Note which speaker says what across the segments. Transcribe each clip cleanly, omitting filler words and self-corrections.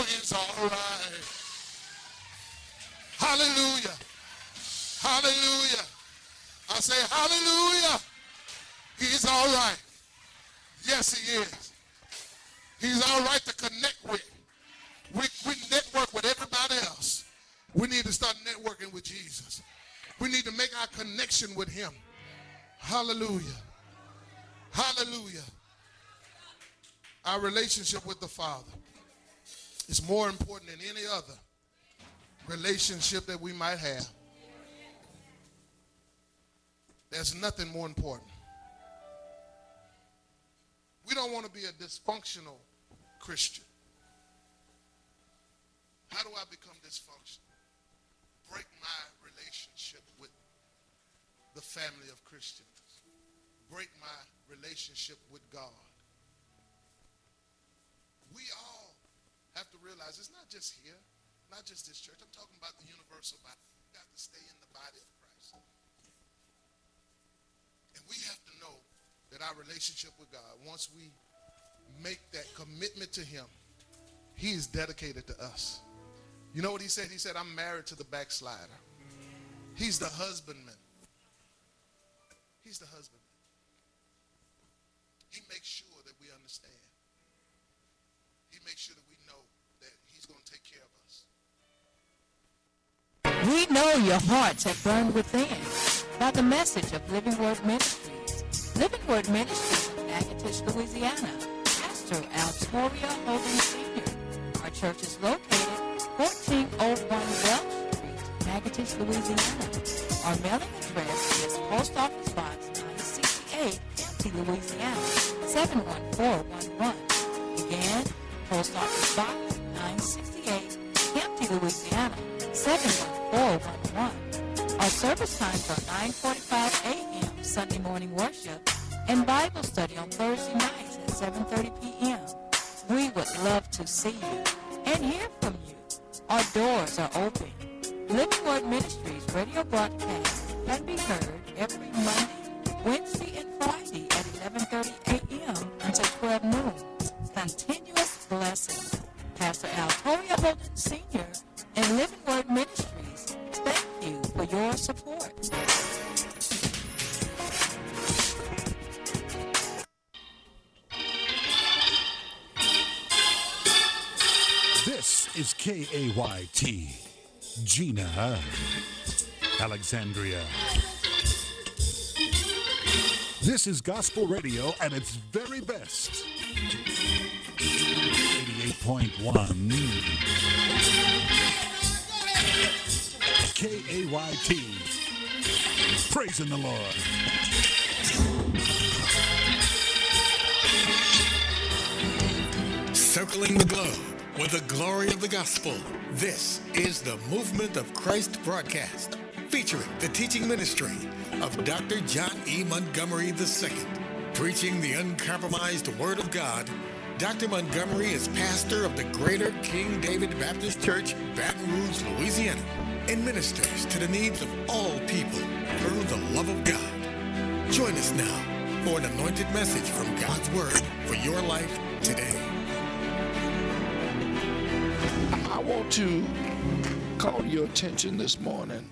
Speaker 1: He's all right. Hallelujah. Hallelujah. I say hallelujah. He's all right. Yes, he is. He's all right to connect with. We network with everybody else. We need to start networking with Jesus. We need to make our connection with him. Hallelujah. Hallelujah. Our relationship with the Father is more important than any other relationship that we might have. There's nothing more important. We don't want to be a dysfunctional Christian. How do I become dysfunctional? Break my relationship with the family of Christians. Break my relationship with God. We all have to realize it's not just here, not just this church. I'm talking about the universal body. We got to stay in the body of Christ. And we have to know that our relationship with God, once we make that commitment to him, he is dedicated to us. You know what he said? He said, I'm married to the backslider. He's the husbandman. He's the husbandman. He makes sure that we understand. He makes sure that we know that he's going to take care of us.
Speaker 2: We know your hearts have burned within by the message of Living Word Ministries. Living Word Ministries of Natchitoches, Louisiana. Pastor Altoria Holden Sr. Our church is located 1401 Welch Street, Natchitoches, Louisiana. Our mailing address is Post Office Box 968, Hampton, Louisiana, 71411. Again, Post Office Box 968, Hampton, Louisiana, 71411. Our service times are 9:45 a.m. Sunday morning worship and Bible study on Thursday nights at 7:30 p.m. We would love to see you and hear from you. Our doors are open. Living Word Ministries radio broadcast can be heard every Monday, Wednesday, and Friday at 11:30 a.m. until 12 noon. Continuous blessings. Pastor Altoria Holden Sr. and Living Word Ministries, thank you for your support.
Speaker 3: This is KAYT, Gina, Alexandria. This is gospel radio at its very best. 88.1 KAYT. Praising the Lord.
Speaker 4: Circling the globe with the glory of the gospel. This is the Movement of Christ broadcast, featuring the teaching ministry of Dr. John E. Montgomery II. Preaching the uncompromised Word of God, Dr. Montgomery is pastor of the Greater King David Baptist Church, Baton Rouge, Louisiana, and ministers to the needs of all people through the love of God. Join us now for an anointed message from God's Word for your life today.
Speaker 5: I want to call your attention this morning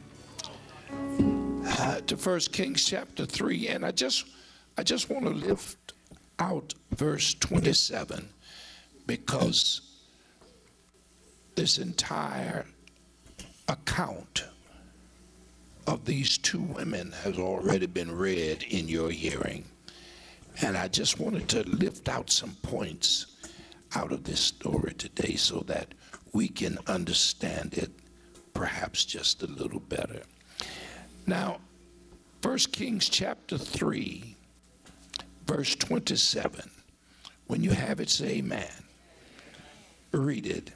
Speaker 5: to 1 Kings chapter 3, and I just want to lift out verse 27, because this entire account of these two women has already been read in your hearing, and I just wanted to lift out some points out of this story today so that we can understand it perhaps just a little better. Now, 1 Kings chapter 3, verse 27. When you have it, say amen. Read it.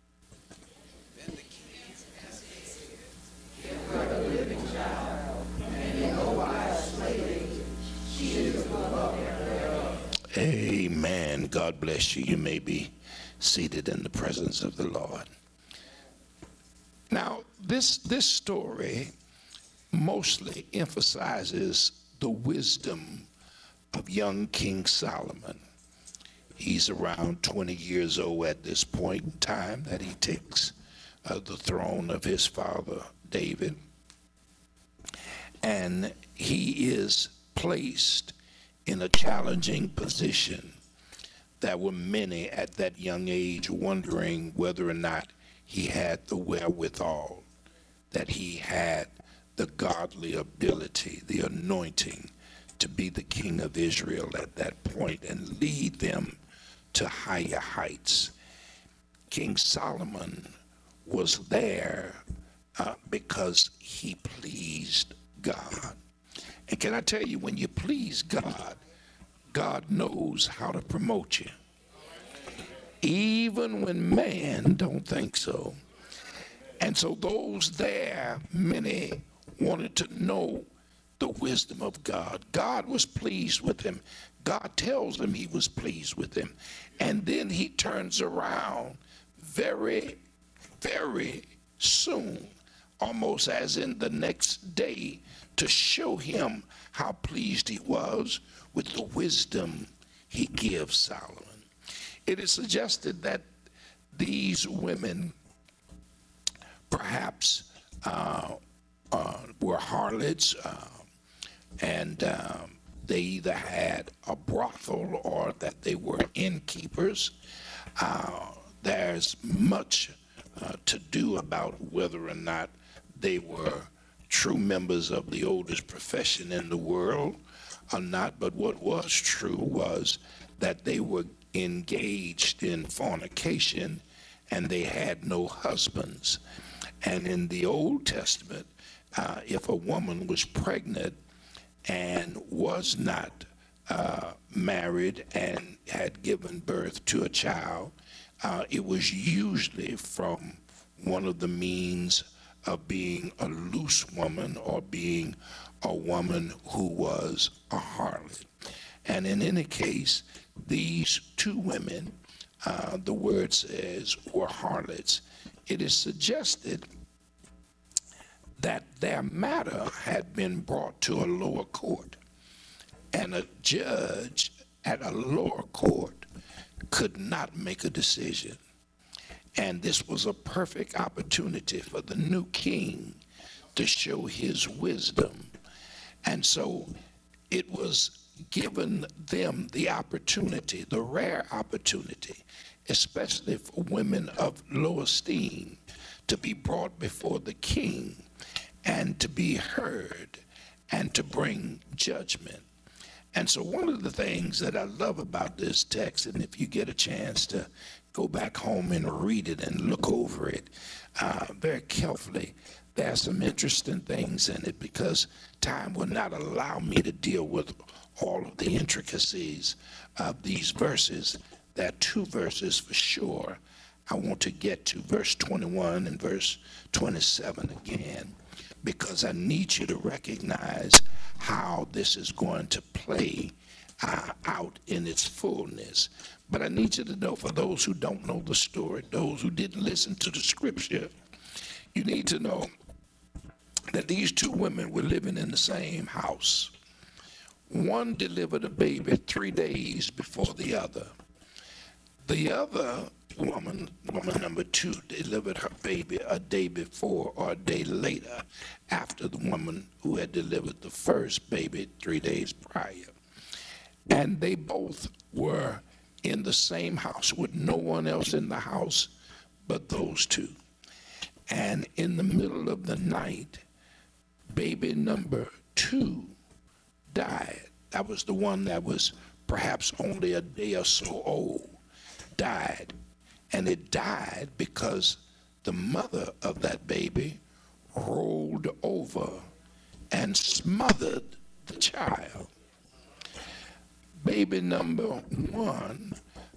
Speaker 5: Amen. God bless you. You may be seated in the presence of the Lord. Now, this story mostly emphasizes the wisdom of young King Solomon. He's around 20 years old at this point in time that he takes the throne of his father David. And he is placed in a challenging position. There were many at that young age wondering whether or not he had the wherewithal, that he had the godly ability, the anointing to be the king of Israel at that point and lead them to higher heights. King Solomon was there because he pleased God. And can I tell you, when you please God, God knows how to promote you, even when man don't think so. And so those there, many wanted to know the wisdom of God. God was pleased with him. God tells him he was pleased with him. And then he turns around very, very soon, almost as in the next day, to show him how pleased he was with the wisdom he gives Solomon. It is suggested that these women perhaps were harlots, and they either had a brothel or that they were innkeepers. There's much to do about whether or not they were true members of the oldest profession in the world or not, but what was true was that they were engaged in fornication and they had no husbands. And in the Old Testament, if a woman was pregnant and was not married and had given birth to a child, it was usually from one of the means of being a loose woman or being a woman who was a harlot. And in any case, these two women, the word says, were harlots. It is suggested that their matter had been brought to a lower court, and a judge at a lower court could not make a decision. And this was a perfect opportunity for the new king to show his wisdom. And so it was given them the opportunity, the rare opportunity, especially for women of low esteem, to be brought before the king and to be heard and to bring judgment. And so one of the things that I love about this text, and if you get a chance to go back home and read it and look over it very carefully, there are some interesting things in it because time will not allow me to deal with all of the intricacies of these verses. There are two verses for sure I want to get to, verse 21 and verse 27 again, because I need you to recognize how this is going to play out in its fullness. But I need you to know, for those who don't know the story, those who didn't listen to the scripture, you need to know that these two women were living in the same house. One delivered a baby 3 days before the other. The other woman number two, delivered her baby a day before or a day later after the woman who had delivered the first baby 3 days prior. And they both were in the same house with no one else in the house but those two. And in the middle of the night, baby number two died. That was the one that was perhaps only a day or so old, died. And it died because the mother of that baby rolled over and smothered the child. Baby number one,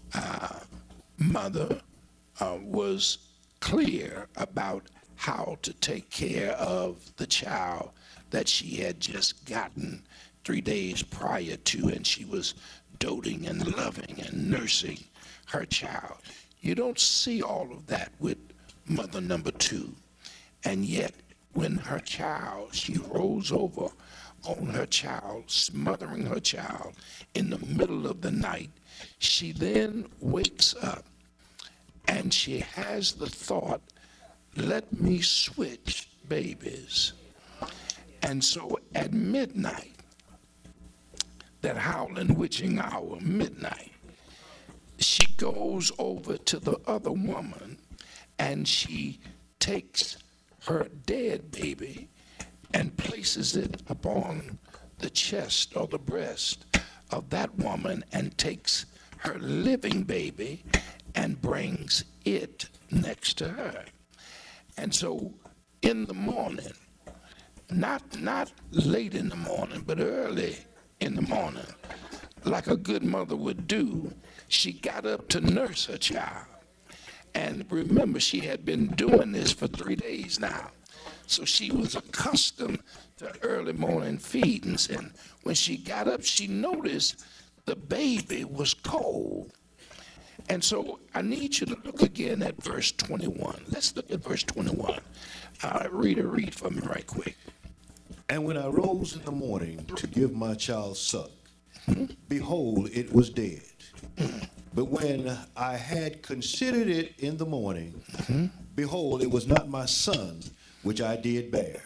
Speaker 5: mother was clear about how to take care of the child that she had just gotten 3 days prior to, and she was doting and loving and nursing her child. You don't see all of that with mother number two. And yet, when her child, she rolls over on her child, smothering her child in the middle of the night. She then wakes up and she has the thought, let me switch babies. And so at midnight, that howling witching hour, midnight, she goes over to the other woman and she takes her dead baby and places it upon the chest or the breast of that woman and takes her living baby and brings it next to her. And so in the morning, not late in the morning, but early in the morning, like a good mother would do, she got up to nurse her child. And remember, she had been doing this for 3 days now. So she was accustomed to early morning feedings. And when she got up, she noticed the baby was cold. And so I need you to look again at verse 21. Let's look at verse 21. Read for me right quick.
Speaker 6: And when I rose in the morning to give my child suck, behold, it was dead. But when I had considered it in the morning, behold, it was not my son, which I did bear.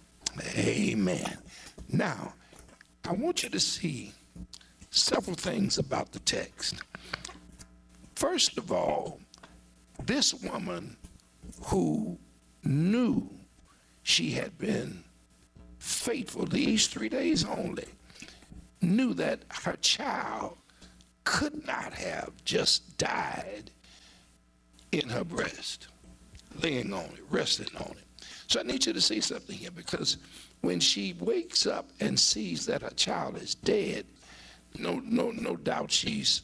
Speaker 5: Amen. Now, I want you to see several things about the text. First of all, this woman who knew she had been faithful these 3 days only, knew that her child could not have just died in her breast, laying on it, resting on it. So I need you to see something here, because when she wakes up and sees that her child is dead, no doubt she's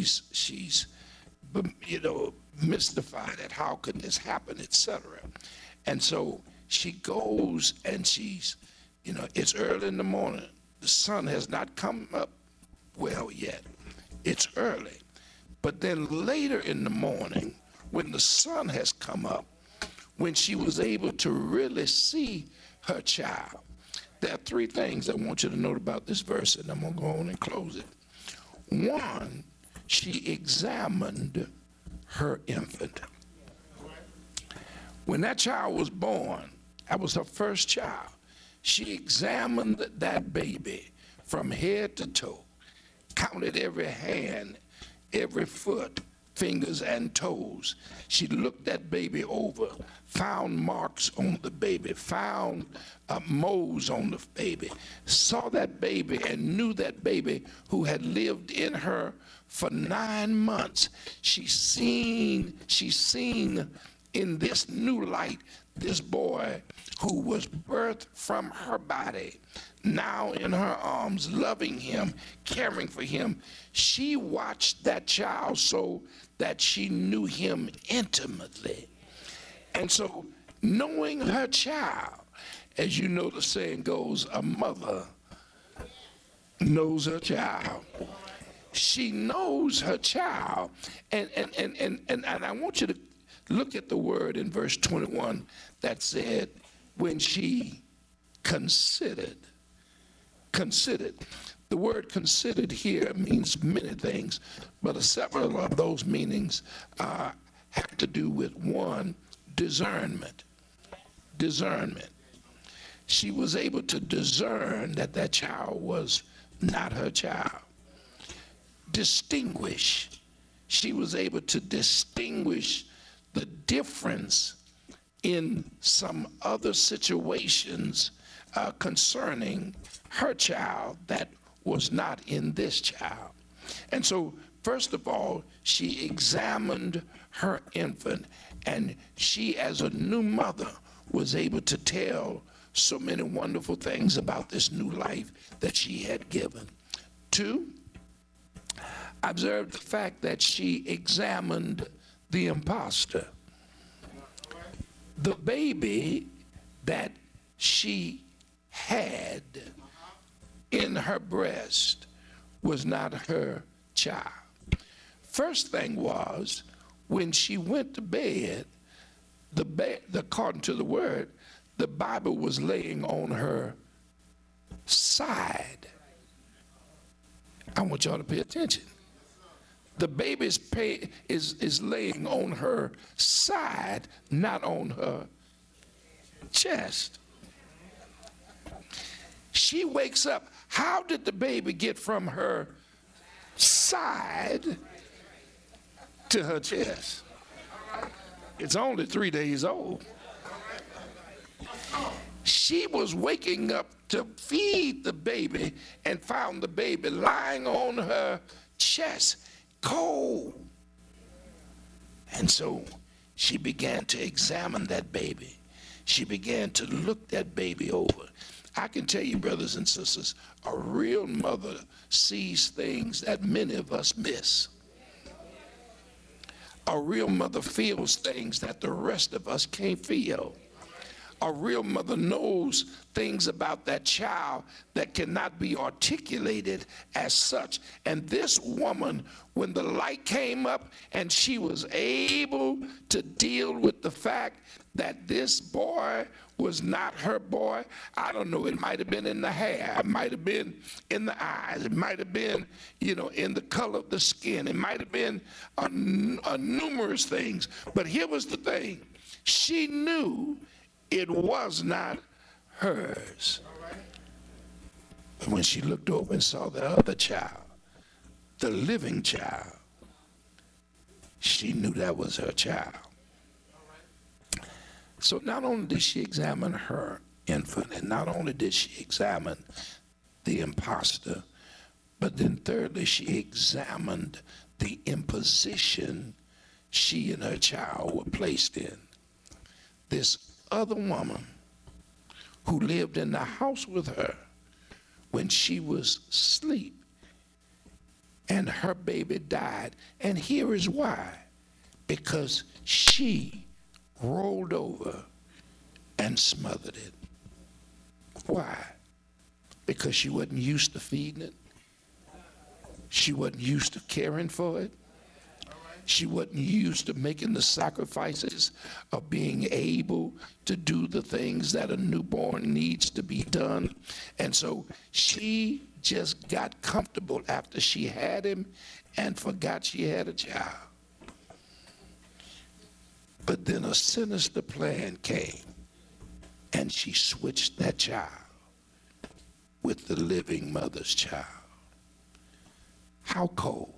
Speaker 5: mystified at how could this happen, etc. And so she goes and she's, it's early in the morning. The sun has not come up well yet. It's early. But then later in the morning, when the sun has come up, when she was able to really see her child, there are 3 things I want you to note about this verse, and I'm going to go on and close it. One, she examined her infant. When that child was born, that was her first child. She examined that baby from head to toe, counted every hand, every foot, fingers and toes. She looked that baby over, found marks on the baby, found moles on the baby, saw that baby and knew that baby who had lived in her for 9 months. She's seen in this new light this boy who was birthed from her body, now in her arms, loving him, caring for him. She watched that child so that she knew him intimately. And so knowing her child, as you know the saying goes, a mother knows her child. She knows her child. And I want you to look at the word in verse 21 that said, when she considered. The word considered here means many things, but several of those meanings have to do with, one, discernment. She was able to discern that that child was not her child. Distinguish. She was able to distinguish the difference in some other situations concerning her child that was not in this child. And so, first of all, she examined her infant, and she, as a new mother, was able to tell so many wonderful things about this new life that she had given. 2, observe the fact that she examined the imposter. The baby that she had in her breast was not her child. First thing was, when she went to bed, according to the word, the Bible was laying on her side. I want y'all to pay attention. The baby is laying on her side, not on her chest. She wakes up. How did the baby get from her side to her chest? It's only 3 days old. She was waking up to feed the baby and found the baby lying on her chest, cold. And so she began to examine that baby. She began to look that baby over. I can tell you, brothers and sisters, a real mother sees things that many of us miss. A real mother feels things that the rest of us can't feel. A real mother knows things about that child that cannot be articulated as such. And this woman, when the light came up and she was able to deal with the fact that this boy was not her boy, I don't know, it might have been in the hair, it might have been in the eyes, it might have been, in the color of the skin, it might have been numerous things. But here was the thing. She knew it was not hers. But when she looked over and saw the other child, the living child, she knew that was her child. So not only did she examine her infant, and not only did she examine the imposter, but then thirdly, she examined the imposition she and her child were placed in. This other woman who lived in the house with her when she was asleep and her baby died. And here is why. Because she rolled over and smothered it. Why? Because she wasn't used to feeding it. She wasn't used to caring for it. She wasn't used to making the sacrifices of being able to do the things that a newborn needs to be done. And so she just got comfortable after she had him and forgot she had a child. But then a sinister plan came, and she switched that child with the living mother's child. How cold.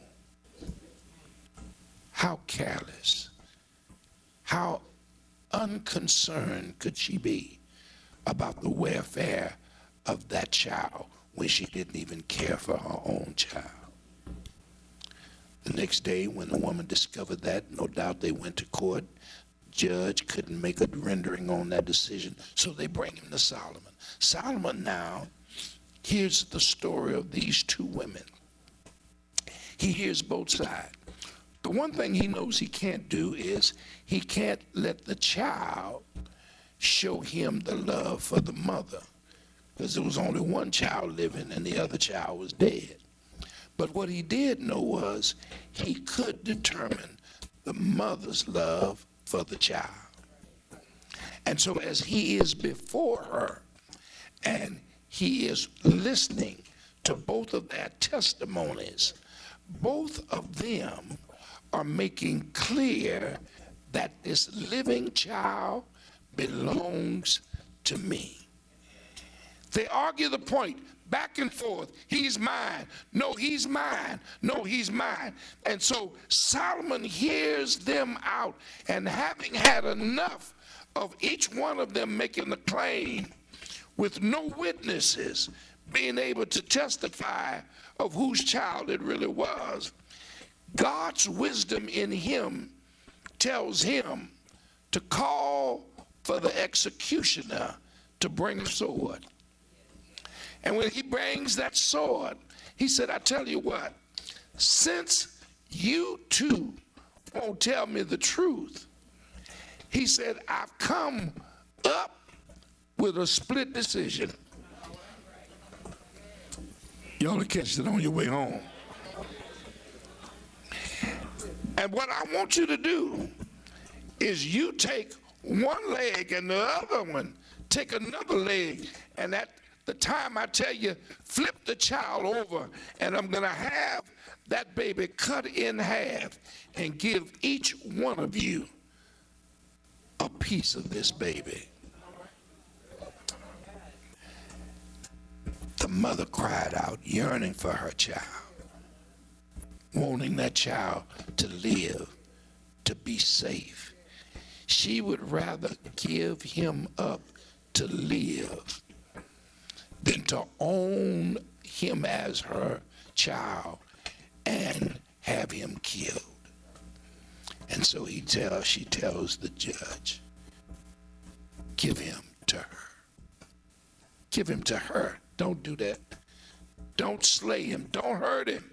Speaker 5: How careless, how unconcerned could she be about the welfare of that child when she didn't even care for her own child? The next day, when the woman discovered that, no doubt they went to court. Judge couldn't make a rendering on that decision, so they bring him to Solomon. Solomon now hears the story of these two women. He hears both sides. The one thing he knows he can't do is he can't let the child show him the love for the mother, because there was only one child living and the other child was dead. But what he did know was he could determine the mother's love for the child. And so as he is before her and he is listening to both of their testimonies, both of them are making clear that this living child belongs to me. They argue the point back and forth. He's mine. No, he's mine. No, he's mine. And so Solomon hears them out, and having had enough of each one of them making the claim with no witnesses being able to testify of whose child it really was, God's wisdom in him tells him to call for the executioner to bring a sword. And when he brings that sword, he said, I tell you what, since you two won't tell me the truth, he said, I've come up with a split decision. Y'all will catch it on your way home. And what I want you to do is you take one leg and the other one take another leg, and that the time I tell you, flip the child over, and I'm going to have that baby cut in half and give each one of you a piece of this baby. The mother cried out, yearning for her child, wanting that child to live, to be safe. She would rather give him up to live than to own him as her child and have him killed. And so she tells the judge, give him to her. Give him to her. Don't do that. Don't slay him. Don't hurt him.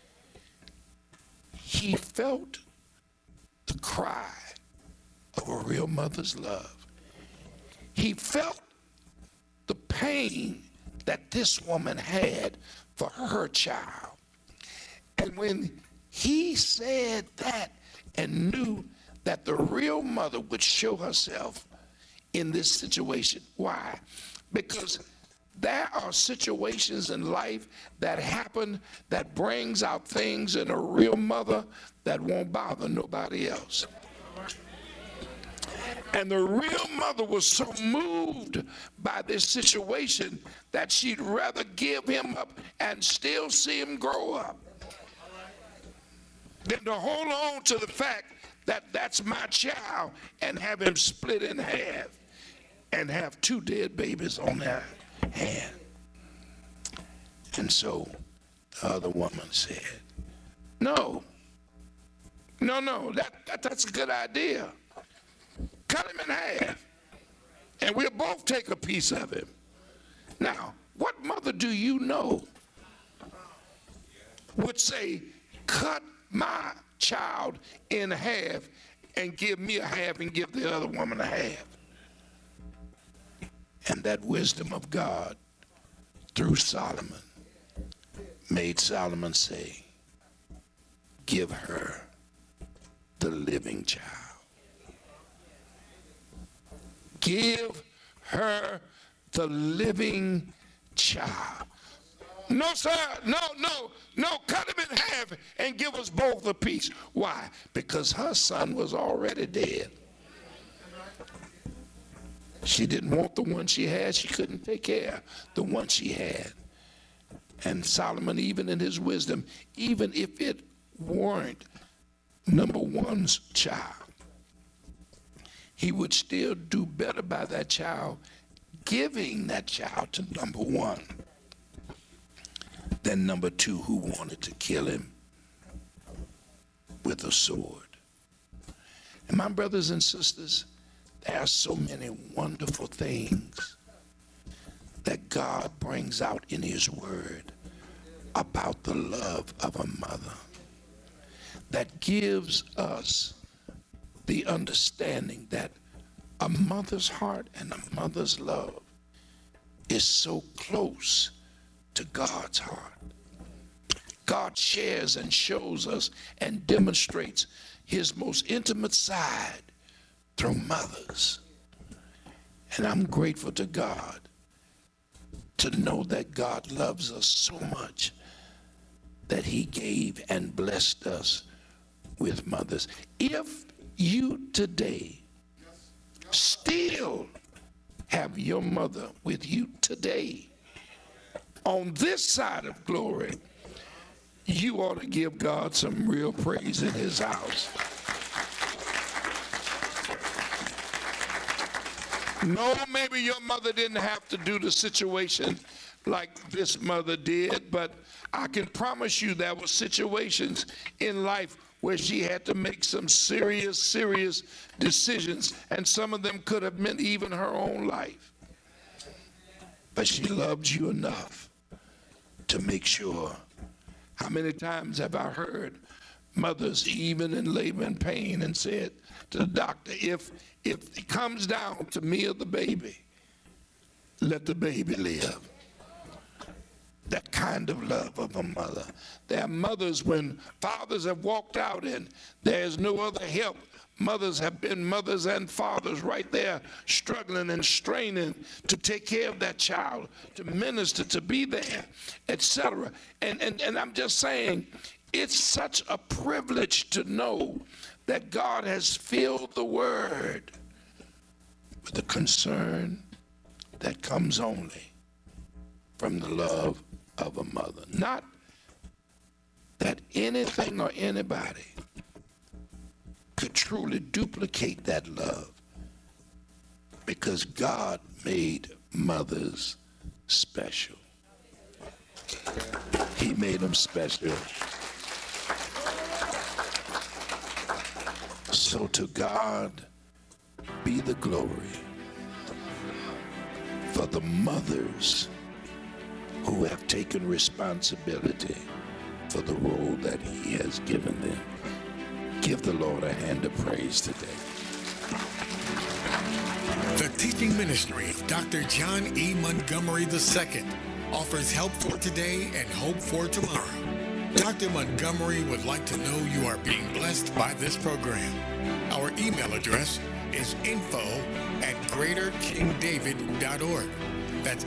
Speaker 5: He felt the cry of a real mother's love. He felt the pain that this woman had for her child. And when he said that and knew that the real mother would show herself in this situation. Why? Because there are situations in life that happen that brings out things in a real mother that won't bother nobody else. And the real mother was so moved by this situation that she'd rather give him up and still see him grow up than to hold on to the fact that that's my child and have him split in half and have two dead babies on their hand. And so the other woman said, no, that's a good idea. Cut him in half, and we'll both take a piece of him. Now, what mother do you know would say, cut my child in half and give me a half and give the other woman a half? And that wisdom of God through Solomon made Solomon say, give her the living child. Give her the living child. No, sir, no, cut him in half and give us both a piece. Why? Because her son was already dead. She didn't want the one she had. She couldn't take care of the one she had. And Solomon, even in his wisdom, even if it weren't number one's child, he would still do better by that child, giving that child to number one, than number two, who wanted to kill him with a sword. And my brothers and sisters, there are so many wonderful things that God brings out in his word about the love of a mother that gives us the understanding that a mother's heart and a mother's love is so close to God's heart. God shares and shows us and demonstrates his most intimate side through mothers. And I'm grateful to God to know that God loves us so much that he gave and blessed us with mothers. If you today still have your mother with you today on this side of glory, you ought to give God some real praise in his house. No, maybe your mother didn't have to do the situation like this mother did, but I can promise you there were situations in life where she had to make some serious decisions, and some of them could have meant even her own life. But she loved you enough to make sure. How many times have I heard mothers, even in labor and pain, and said to the doctor, if it comes down to me or the baby, let the baby live. that kind of love of a mother. There are mothers when fathers have walked out and there's no other help. Mothers have been mothers and fathers right there struggling and straining to take care of that child, to minister, to be there, etc. And I'm just saying, it's such a privilege to know that God has filled the Word with the concern that comes only from the love of a mother. Not that anything or anybody could truly duplicate that love, because God made mothers special. He made them special. So to God be the glory for the mothers who have taken responsibility for the role that He has given them. Give the Lord a hand of praise today.
Speaker 4: The teaching ministry of Dr. John E. Montgomery II offers help for today and hope for tomorrow. Dr. Montgomery would like to know you are being blessed by this program. Our email address is info@greaterkingdavid.org. That's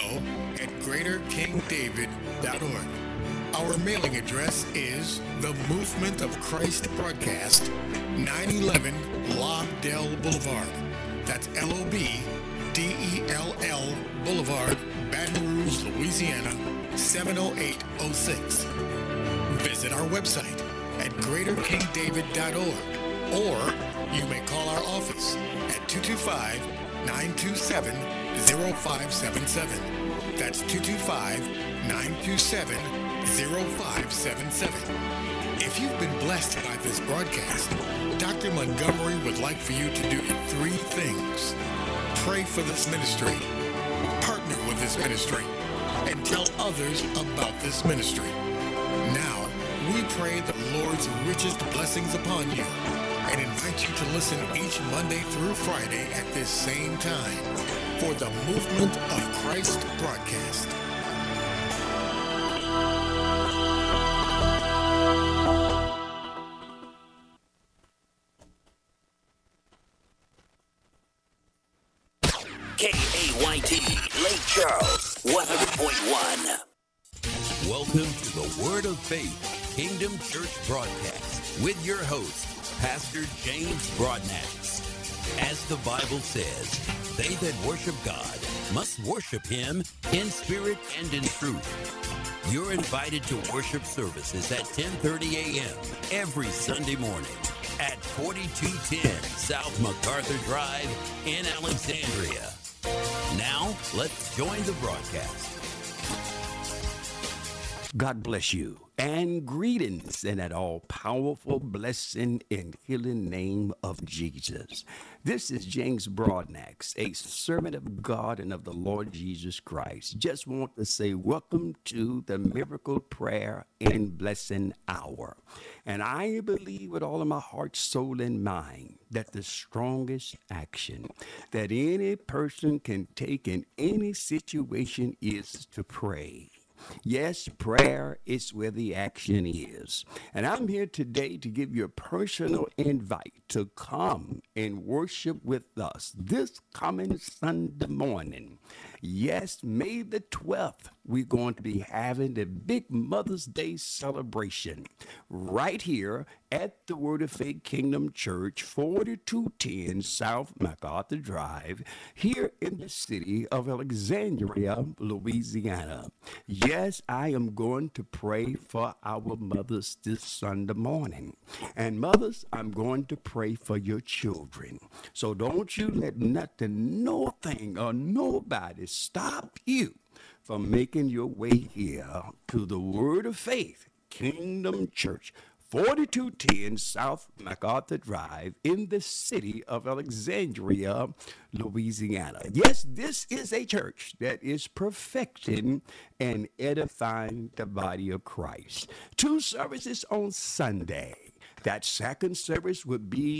Speaker 4: info@greaterkingdavid.org. Our mailing address is The Movement of Christ Broadcast, 911 Lobdell Boulevard. That's LOBDELL Boulevard, Baton Rouge, Louisiana, 70806. Visit our website at greaterkingdavid.org, or you may call our office at 225-927-0577. That's 225-927-0577. If you've been blessed by this broadcast, Dr. Montgomery would like for you to do 3 things. Pray for this ministry, partner with this ministry, and tell others about this ministry. Now, we pray the Lord's richest blessings upon you and invite you to listen each Monday through Friday at this same time for the Movement of Christ broadcast.
Speaker 7: KAYT, Lake Charles, 100.1.
Speaker 8: Welcome to the Word of Faith Kingdom Church broadcast with your host, Pastor James Broadnax. As the Bible says, they that worship God must worship Him in spirit and in truth. You're invited to worship services at 10:30 a.m. every Sunday morning at 4210 South MacArthur Drive in Alexandria. Now, let's join the broadcast. God bless you, and greetings in that all-powerful, blessing, and healing name of Jesus. This is James Broadnax, a servant of God and of the Lord Jesus Christ. Just want to say welcome to the Miracle Prayer and Blessing Hour. And I believe with all of my heart, soul, and mind that the strongest action that any person can take in any situation is to pray. Yes, prayer is where the action is. And I'm here today to give you a personal invite to come and worship with us this coming Sunday morning. Yes, May the 12th, we're going to be having the big Mother's Day celebration right here at the Word of Faith Kingdom Church, 4210 South MacArthur Drive, here in the city of Alexandria, Louisiana. Yes, I am going to pray for our mothers this Sunday morning. And mothers, I'm going to pray for your children. So don't you let nothing, nothing, or nobody stop you from making your way here to the Word of Faith Kingdom Church, 4210 South MacArthur Drive in the city of Alexandria, Louisiana. Yes, this is a church that is perfecting and edifying the body of Christ. 2 services on Sunday. That second service would be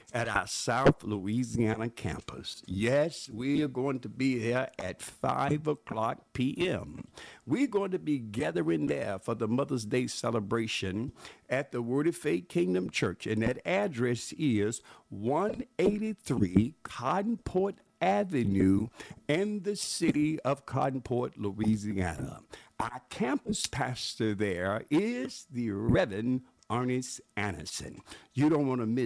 Speaker 8: at our South Louisiana campus. Yes, we are going to be there at 5 o'clock p.m. We're going to be gathering there for the Mother's Day celebration at the Word of Faith Kingdom Church, and that address is 183 Cottonport Avenue in the city of Cottonport, Louisiana. Our campus pastor there is the Reverend Ernest Anderson. You don't want to miss